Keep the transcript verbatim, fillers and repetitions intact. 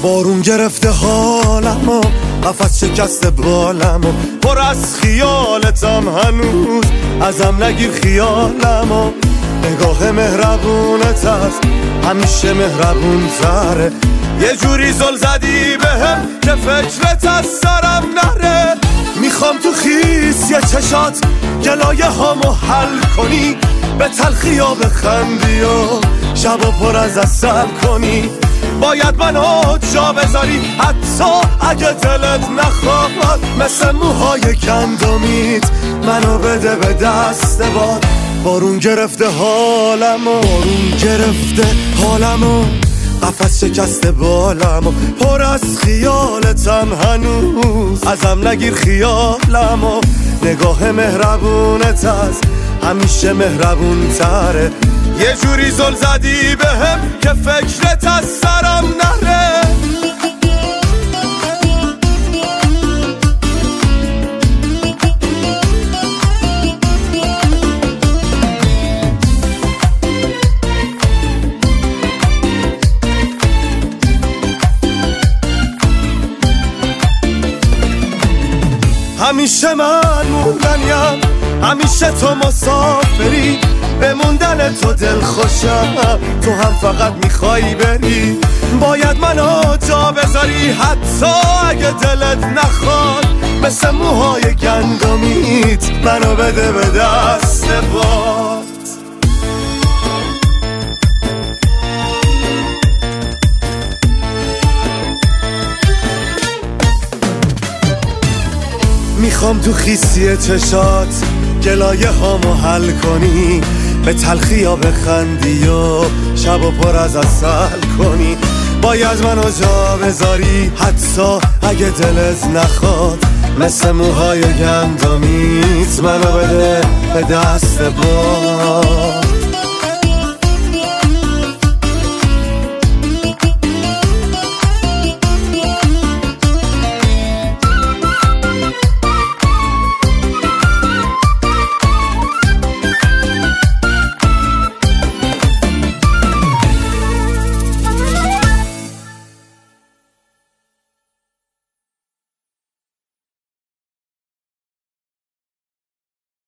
بارون گرفته حالمو، قفس شکسته بالمو، پر از خیالتم هنوز، ازم نگیر خیالمو. نگاه مهربونت هست همیشه مهربون تره، یه جوری زل زدی بهم که فکرت از سرم نره. میخوام تو خیس یه چشات گلایه هامو حل کنی، به تلخی ها بخندی و شبا پر از عسل کنی. باید منو جا بذاری حتی اگه دلت نخواد، مثل موهای گندمیت منو بده به دست باد. بارون گرفته حالمو، بارون گرفته حالمو، قفس شکسته بالمو، پر از خیالتم هنوز، ازم نگیر خیالمو. نگاه مهربونت هست همیشه مهربون تره، یه جوری زل زدی بهم که فکرت از سرم نره. همیشه من موندنیم، همیشه تو مسافری، به موندن تو دل خوشم، تو هم فقط میخوایی بری. باید منو جا بذاری حتی اگه دلت نخواد، مثل موهای گندمیت منو بده به دست باد. میخوام تو خیسی چشات گلایه هامو حل کنی، به تلخی ها بخندی و شب و پر از عسل کنی. باید منو جا بذاری حتی اگه دلت نخواد، مثل موهای گندمیت منو بده به دست باد.